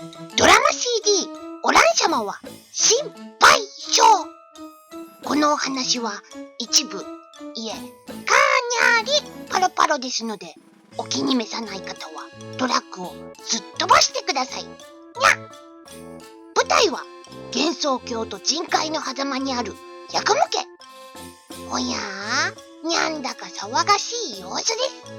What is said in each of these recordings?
ドラマ CD オランシャマは心配性。このお話は一部、いえ、かなりパロパロですので、お気に召さない方はトラックをすっ飛ばしてください。にゃ。舞台は幻想郷と人海の狭間にあるヤクモ家。おやー、にゃんだか騒がしい様子です。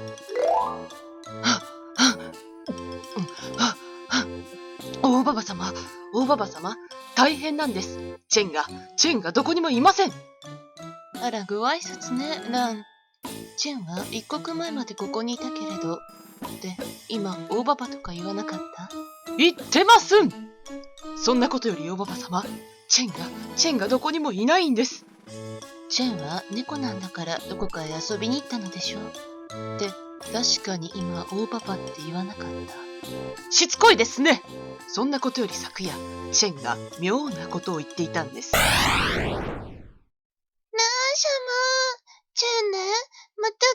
大ババ様、大変なんです。チェンがどこにもいません。あら、ご挨拶ね、ラン。チェンは一刻前までここにいたけれど。で、今、大ババとか言わなかった？言ってますん。そんなことより大ババ様、チェンがどこにもいないんです。チェンは猫なんだからどこかへ遊びに行ったのでしょう。で、確かに今、大ババって言わなかった。しつこいですね。そんなことより昨夜、チェンが妙なことを言っていたんです。 ランシャマ、チェンね、また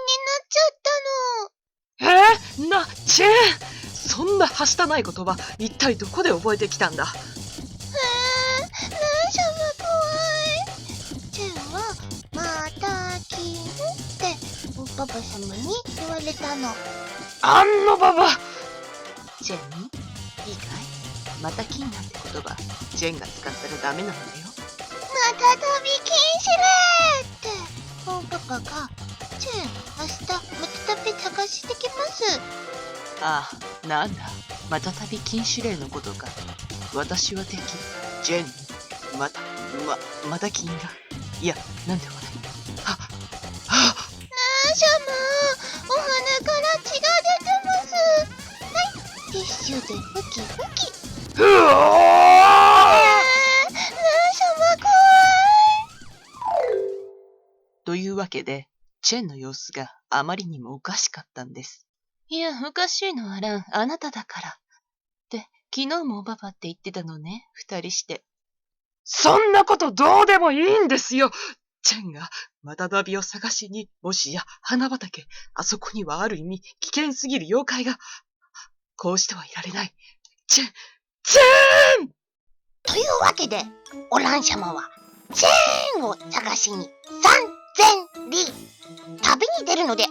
気になっちゃったの。 チェン、そんなはしたない言葉、一体どこで覚えてきたんだ。 ランシャマ怖い。チェンはまた金っておパパ様に言われたの。 あんのババ。チェン、いいかい？また金なんて言葉、チェンが使ったらダメなんだよ。 また旅禁止令っておパパが、チェン明日また旅探してきます。 ああ、なんだ、また旅禁止令のことか。私は敵、チェン、また金が。いや、なんでもない。 ランシャマ、お鼻から血が出てます。はい、ティッシュでふきふき。 うおー！ ランシャマ怖い。 というわけで、チェンの様子があまりにもおかしかったんです。いや、おかしいのはラン、あなただから。って、昨日もおばばって言ってたのね、二人して。そんなことどうでもいいんですよ。チェンがまた旅を探しに、もしや花畑、あそこにはある意味危険すぎる妖怪が。こうしてはいられない。チェーンというわけで、オランシャマはチェーンを探しに3000里旅に出るのであった。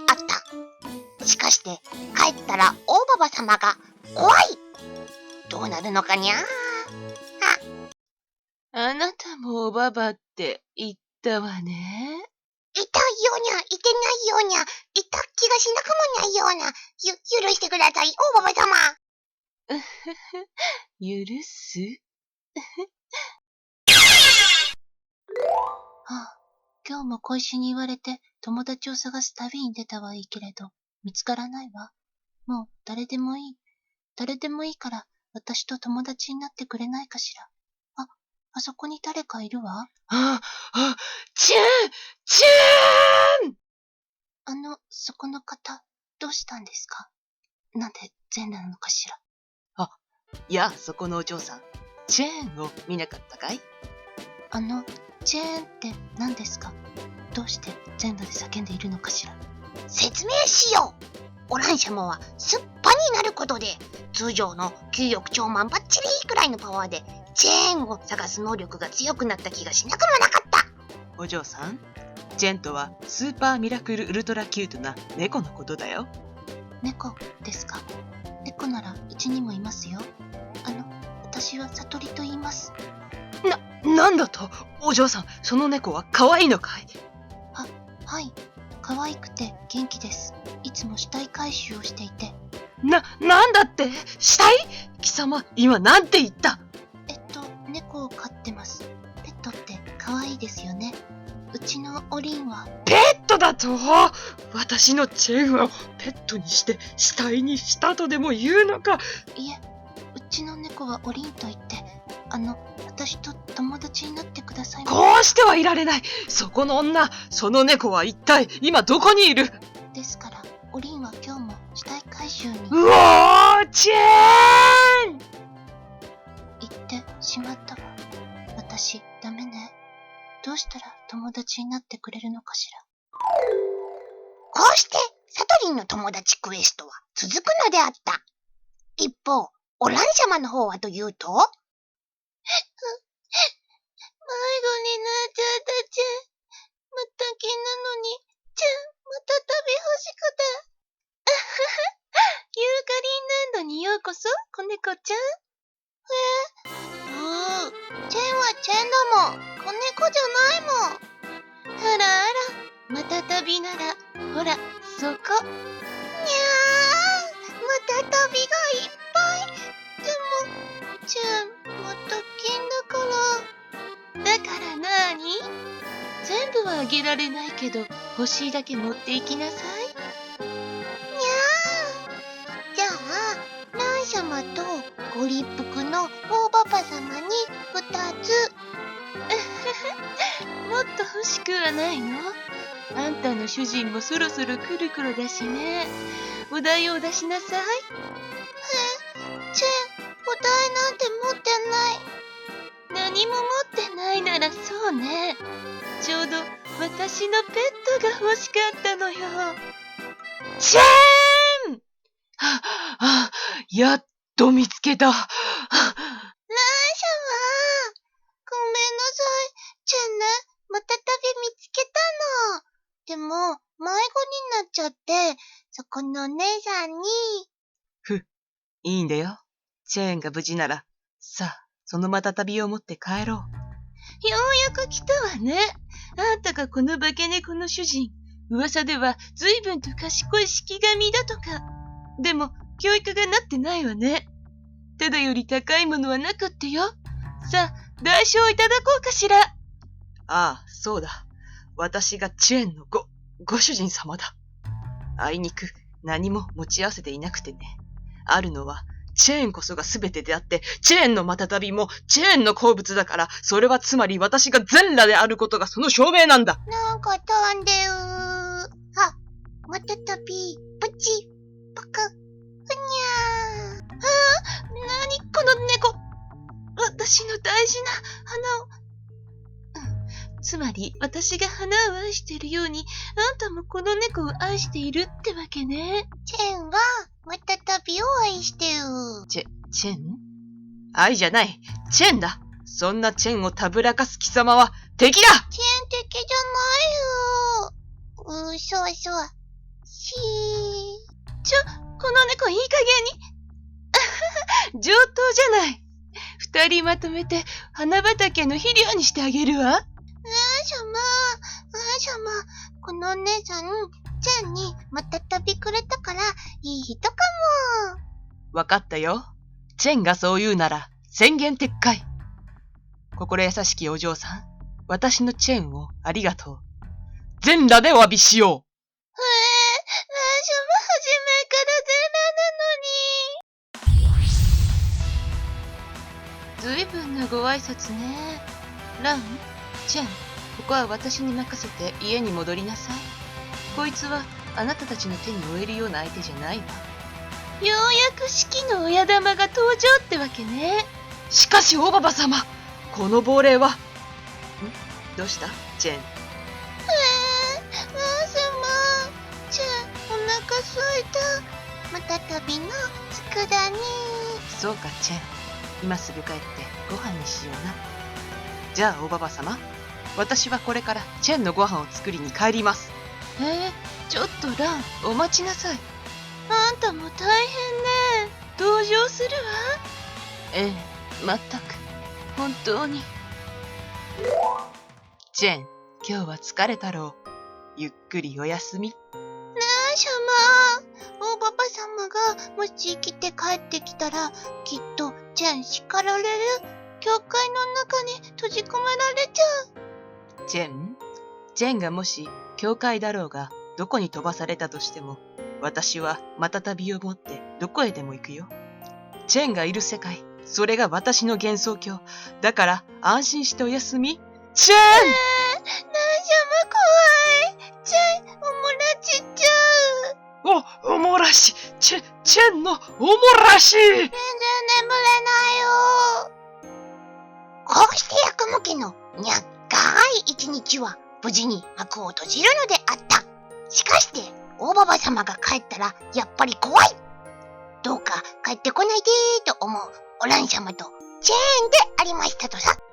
しかして帰ったら大ババ様が怖い。どうなるのかにゃー。 あなたもおばばって言ったわね。 いたようにゃ、いてないようにゃ、いた気がしなくもないような。許してください、大ババ様。 許すはあ、今日も小石に言われて友達を探す旅に出たはいいけれど、見つからないわ。もう誰でもいいから私と友達になってくれないかしら。あそこに誰かいるわ。チェーンそこの方、どうしたんですか？なんで全裸なのかしら。そこのお嬢さん、チェーンを見なかったかい？チェーンって何ですか？どうして全裸で叫んでいるのかしら。 説明しよう。オランシャマはすっぱになることで、通常の9億兆万バッチリくらいのパワーでチェーンを探す能力が強くなった気がしなくもなかった。 お嬢さん、チェンとはスーパーミラクルウルトラキュートな猫のことだよ。猫ですか？猫ならうちにもいますよ。私はサトリと言います。なんだと？お嬢さん、その猫は可愛いのかい？はい。可愛くて元気です。いつも死体回収をしていて。なんだって？死体？貴様、今なんて言った？猫を飼ってます。ペットって可愛いですよね。うちのおりんは。ペットだと？私のチェーンをペットにして死体にしたとでも言うのか？いえ、うちの猫はおりんと言って、私と友達になってください。こうしてはいられない。そこの女、その猫は一体今どこにいる？ですから、おりんは今日も死体回収に。うおー、チェーン！言ってしまったわ。私、ダメね。どうしたら友達になってくれるのかしら。 こうしてサトリンの友達クエストは続くのであった。一方、 オラン様の方はというと、迷子になっちゃったちゃん。また毛なのに、ちゃん、また旅欲しくて。ユーカリンランドにようこそ、子猫ちゃん。チェンはチェンだもん。子猫じゃないもん。あらあら、また旅なら、ほら、そこ。にゃー、また旅がいっぱい。でも、チェン、また金だから。だからなーに？全部はあげられないけど、欲しいだけ持っていきなさい。にゃー。じゃあ、ラン様とご立腹の大パパ様に2つ。もっと欲しくはないの？あんたの主人もそろそろ来る頃だしね。お題を出しなさい。チェン、お題なんて持ってない。何も持ってないならそうね。ちょうど私のペットが欲しかったのよ。チェーン！ やっと見つけた。 ラン様、ごめんなさい。チェンね、また旅見つけたの。でも、迷子になっちゃって、そこのお姉さんに。 いいんだよ。チェーンが無事なら、さあ、そのまた旅を持って帰ろう。 ようやく来たわね。あんたがこの化け猫の主人。噂では随分と賢い式神だとか。でも、教育がなってないわね。ただより高いものはなくってよ。さあ、代償いただこうかしら。 ああ、そうだ。私がチェーンのご主人様だ。あいにく何も持ち合わせていなくてね。あるのは、チェーンこそが全てであって、チェーンのまたたびもチェーンの好物だから、それはつまり私が全裸であることがその証明なんだ。 なんか飛んであ、またたび、プチ、パク、ふにゃー。なにこの猫。私の大事な花を。つまり、私が花を愛しているように、あんたもこの猫を愛しているってわけね。チェンは、またたびを愛してる。 チェン？愛じゃない。チェンだ。そんなチェンをたぶらかす貴様は敵だ！ チェン敵じゃないよ。そう。この猫いい加減に。上等じゃない。2人まとめて花畑の肥料にしてあげるわ。様、このお姉さん、チェンにまた旅くれたから、いい人かも。 わかったよ。チェンがそう言うなら、宣言撤回。心優しきお嬢さん、私のチェーンをありがとう。全裸でお詫びしよう。 ラン様、初めから全裸なのに。ずいぶんなご挨拶ね。ラン、チェン、ここは私に任せて家に戻りなさい。こいつはあなたたちの手に負えるような相手じゃないわ。ようやく式の親玉が登場ってわけね。 しかし大ババ様、この亡霊は。どうしたチェーン。 ラン様、チェン、お腹すいた。また旅の佃煮。 そうかチェーン、今すぐ帰ってご飯にしような。じゃあ大ババ様、私はこれからチェンのご飯を作りに帰ります。 ちょっとラン、お待ちなさい。あんたも大変ね。同情するわ。まったく、本当に。 チェン、今日は疲れたろう。ゆっくりお休み。 ラン様、大パパ様がもし生きて帰ってきたら、きっとチェン叱られる。教会の中に閉じ込められちゃう。 チェンがもし教会だろうがどこに飛ばされたとしても、私はまた旅を持ってどこへでも行くよ。チェンがいる世界、それが私の幻想郷。だから安心してお休み。チェン！ ラン様怖い。チェン、おもらちっちゃう。 おもらし、チェンのおもらし。 全然眠れないよ。こうしてヤクモ家のにゃっかい一日は無事に幕を閉じるのであった。しかして大ババ様が帰ったらやっぱり怖い。 どうか帰ってこないでーと思うオラン様とチェーンでありましたとさ。